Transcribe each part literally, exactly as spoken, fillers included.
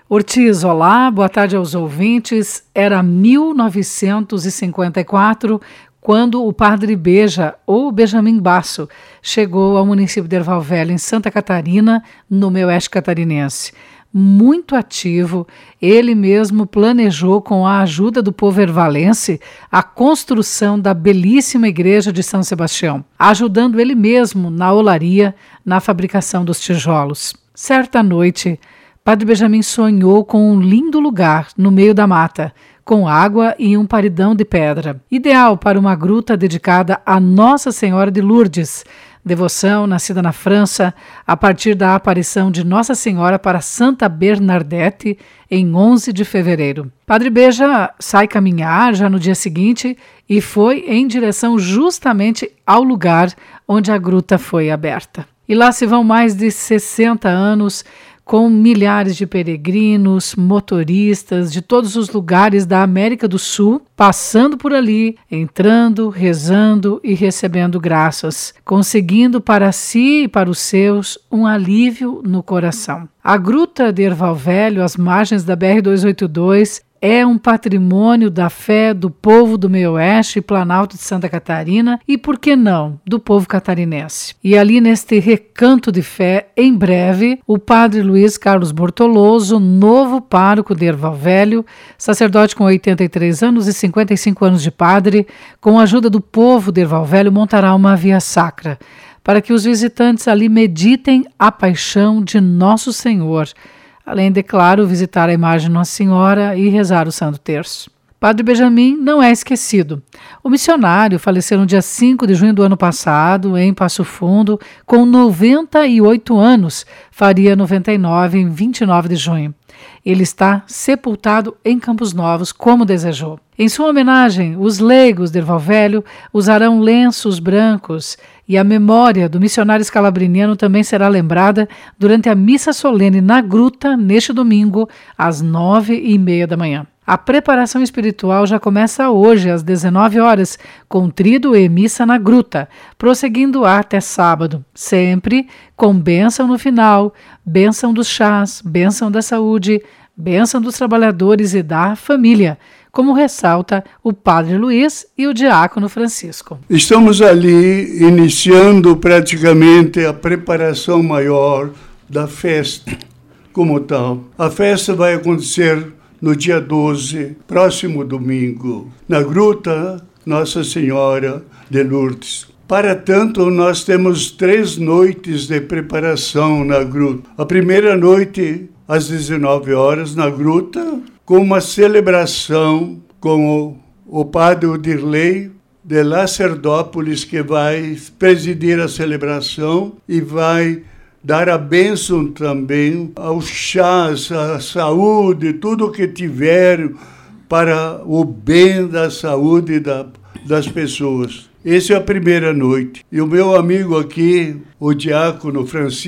Ortiz, olá, boa tarde aos ouvintes. Era mil novecentos e cinquenta e quatro quando o Padre Beja, ou Benjamin Basso, chegou ao município de Erval Velho, em Santa Catarina, no meio oeste catarinense. Muito ativo, ele mesmo planejou, com a ajuda do povo ervalense, a construção da belíssima igreja de São Sebastião, ajudando ele mesmo na olaria, na fabricação dos tijolos. Certa noite, Padre Benjamin sonhou com um lindo lugar no meio da mata, com água e um paredão de pedra, ideal para uma gruta dedicada a Nossa Senhora de Lourdes, devoção nascida na França a partir da aparição de Nossa Senhora para Santa Bernadette em onze de fevereiro. Padre Beja sai caminhar já no dia seguinte e foi em direção justamente ao lugar onde a gruta foi aberta. E lá se vão mais de sessenta anos, com milhares de peregrinos, motoristas de todos os lugares da América do Sul, passando por ali, entrando, rezando e recebendo graças, conseguindo para si e para os seus um alívio no coração. A Gruta de Erval Velho, às margens da B R duzentos e oitenta e dois, é um patrimônio da fé do povo do meio-oeste e Planalto de Santa Catarina e, por que não, do povo catarinense. E ali neste recanto de fé, em breve, o padre Luiz Carlos Bortoloso, novo pároco de Erval Velho, sacerdote com oitenta e três anos e cinquenta e cinco anos de padre, com a ajuda do povo de Erval Velho, montará uma via sacra, para que os visitantes ali meditem a paixão de Nosso Senhor, além de, claro, visitar a imagem de Nossa Senhora e rezar o Santo Terço. Padre Benjamin não é esquecido. O missionário faleceu no dia cinco de junho do ano passado, em Passo Fundo, com noventa e oito anos, faria noventa e nove em vinte e nove de junho. Ele está sepultado em Campos Novos, como desejou. Em sua homenagem, os leigos de Erval Velho usarão lenços brancos e a memória do missionário escalabriniano também será lembrada durante a missa solene na gruta, neste domingo, às nove e meia da manhã. A preparação espiritual já começa hoje, às dezenove horas, com tríduo e missa na gruta, prosseguindo até sábado, sempre com bênção no final, bênção dos chás, bênção da saúde, bênção dos trabalhadores e da família, como ressalta o Padre Luiz e o Diácono Francisco. Estamos ali iniciando praticamente a preparação maior da festa como tal. A festa vai acontecer no dia doze, próximo domingo, na Gruta Nossa Senhora de Lourdes. Para tanto, nós temos três noites de preparação na gruta. A primeira noite, às dezenove horas, na gruta, com uma celebração com o, o padre Odirley de Lacerdópolis, que vai presidir a celebração e vai dar a bênção também aos chás, à saúde, tudo o que tiver para o bem da saúde da, das pessoas. Essa é a primeira noite. E o meu amigo aqui, o Diácono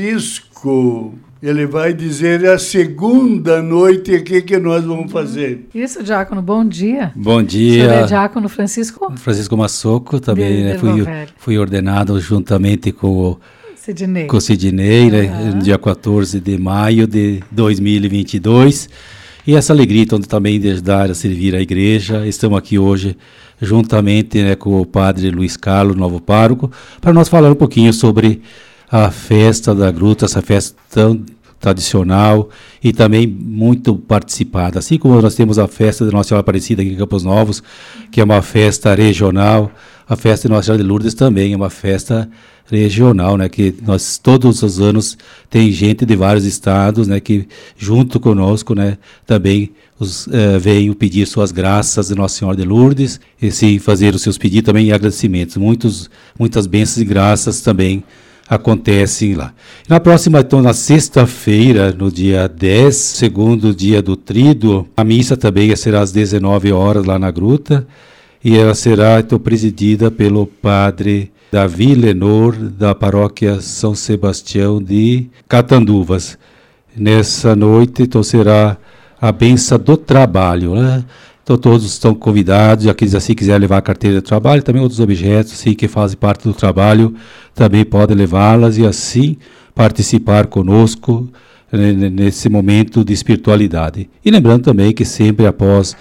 Francisco, ele vai dizer a segunda noite o que, que nós vamos fazer. Isso, Diácono, bom dia. Bom dia. O senhor é Diácono Francisco? Francisco Massoco, também de, né, de fui, fui ordenado juntamente com o Sidney, com o Sidney uhum. né, no dia quatorze de maio de dois mil e vinte e dois. E essa alegria então, também de ajudar a servir a igreja. Estamos aqui hoje juntamente né, com o padre Luiz Carlos, novo pároco, para nós falar um pouquinho sobre a festa da gruta, essa festa tão tradicional e também muito participada. Assim como nós temos a festa de Nossa Senhora Aparecida aqui em Campos Novos, que é uma festa regional, a festa de Nossa Senhora de Lourdes também é uma festa regional, né, que nós todos os anos tem gente de vários estados, né, que junto conosco, né, também os, eh, veio pedir suas graças de Nossa Senhora de Lourdes e sim fazer os seus pedidos também e agradecimentos. Muitos, muitas bênçãos e graças também acontecem lá. Na próxima, então, na sexta-feira, no dia dez, segundo dia do tríduo, a missa também será às dezenove horas lá na gruta e ela será, então, presidida pelo padre Davi Lenor, da paróquia São Sebastião de Catanduvas. Nessa noite, então, será a benção do trabalho, né? Então, todos estão convidados, aqueles assim quiserem levar a carteira de trabalho, também outros objetos assim, que fazem parte do trabalho, também podem levá-las e assim participar conosco né, nesse momento de espiritualidade. E lembrando também que sempre após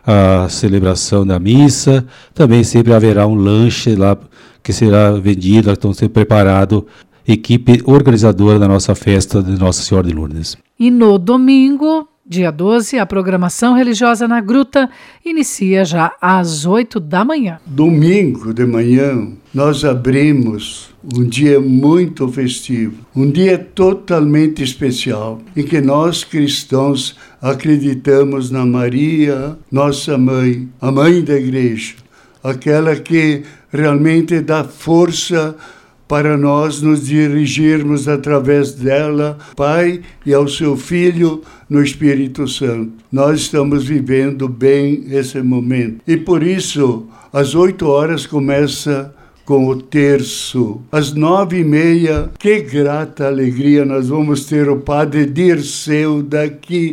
a celebração da missa, também sempre haverá um lanche lá que será vendido, então sendo preparado, equipe organizadora da nossa festa de Nossa Senhora de Lourdes. E no domingo, dia doze, a programação religiosa na Gruta inicia já às oito da manhã. Domingo de manhã, nós abrimos um dia muito festivo, um dia totalmente especial, em que nós cristãos acreditamos na Maria, nossa mãe, a mãe da igreja, aquela que realmente dá força para nós nos dirigirmos através dela, Pai, e ao seu Filho no Espírito Santo. Nós estamos vivendo bem esse momento. E por isso, às oito horas começa com o terço. Às nove e meia, que grata alegria, nós vamos ter o Padre Dirceu daqui,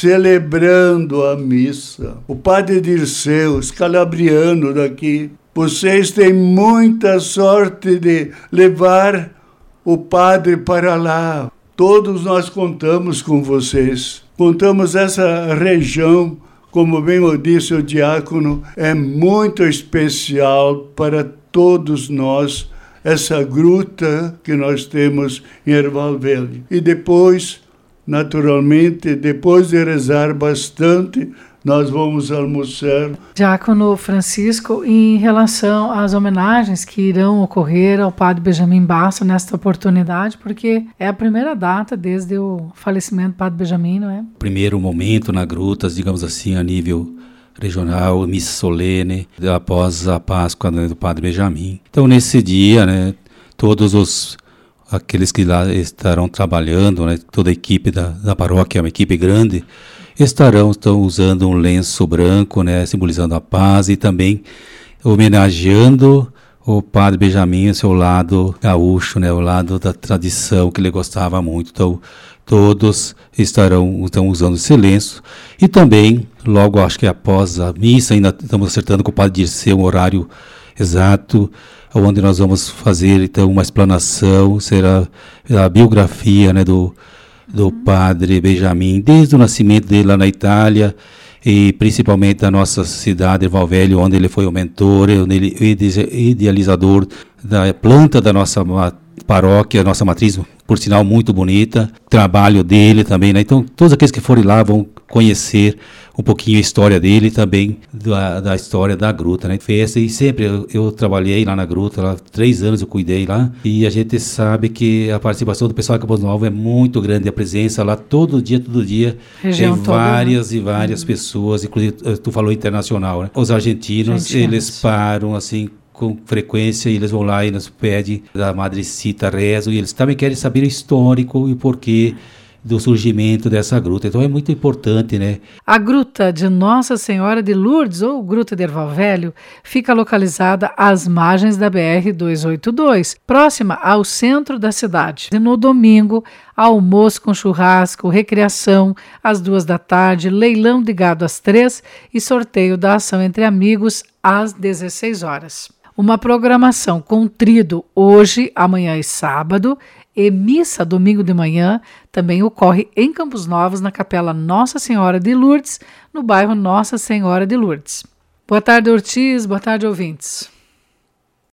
celebrando a missa. O Padre Dirceu, escalabriano daqui. Vocês têm muita sorte de levar o Padre para lá. Todos nós contamos com vocês. Contamos essa região, como bem o disse o diácono, é muito especial para todos nós, essa gruta que nós temos em Erval Velho. E depois, naturalmente, depois de rezar bastante, nós vamos almoçar. Diácono Francisco, em relação às homenagens que irão ocorrer ao Padre Benjamin Basso nesta oportunidade, porque é a primeira data desde o falecimento do Padre Benjamin, não é? Primeiro momento na gruta, digamos assim, a nível regional, missa solene, após a Páscoa, né, do Padre Benjamin. Então, nesse dia, né, todos os aqueles que lá estarão trabalhando, né, toda a equipe da, da paróquia, uma equipe grande, estarão estão usando um lenço branco, né, simbolizando a paz, e também homenageando o Padre Benjamin, seu lado gaúcho, né, o lado da tradição que ele gostava muito. Então, todos estarão estão usando esse lenço. E também, logo, acho que após a missa, ainda estamos acertando com o Padre Dirceu um horário exato, onde nós vamos fazer, então, uma explanação, será a biografia, né, do do Padre Benjamin, desde o nascimento dele lá na Itália, e principalmente da nossa cidade, Erval Velho, onde ele foi o mentor, onde ele idealizador da planta da nossa paróquia, nossa matriz, por sinal muito bonita, trabalho dele também, né? Então todos aqueles que forem lá vão conhecer um pouquinho a história dele e também da, da história da gruta, né? Festa, e sempre eu, eu trabalhei lá na gruta, lá, três anos eu cuidei lá, e a gente sabe que a participação do pessoal de Campos Novos é muito grande, a presença lá todo dia, todo dia, Região tem toda, várias né? e várias uhum. pessoas, inclusive tu falou internacional, né? Os argentinos, Argentinos. Eles param assim com frequência, eles vão lá e nos pedem da Madrecita rezo, e eles também querem saber o histórico e o porquê do surgimento dessa gruta. Então é muito importante, né? A Gruta de Nossa Senhora de Lourdes, ou Gruta de Erval Velho, fica localizada às margens da B R duzentos e oitenta e dois, próxima ao centro da cidade. E no domingo, almoço com churrasco, recreação às duas da tarde, leilão de gado às três e sorteio da ação entre amigos às dezesseis horas. Uma programação com trido hoje, amanhã e sábado, e missa domingo de manhã também ocorre em Campos Novos, na Capela Nossa Senhora de Lourdes, no bairro Nossa Senhora de Lourdes. Boa tarde, Ortiz. Boa tarde, ouvintes.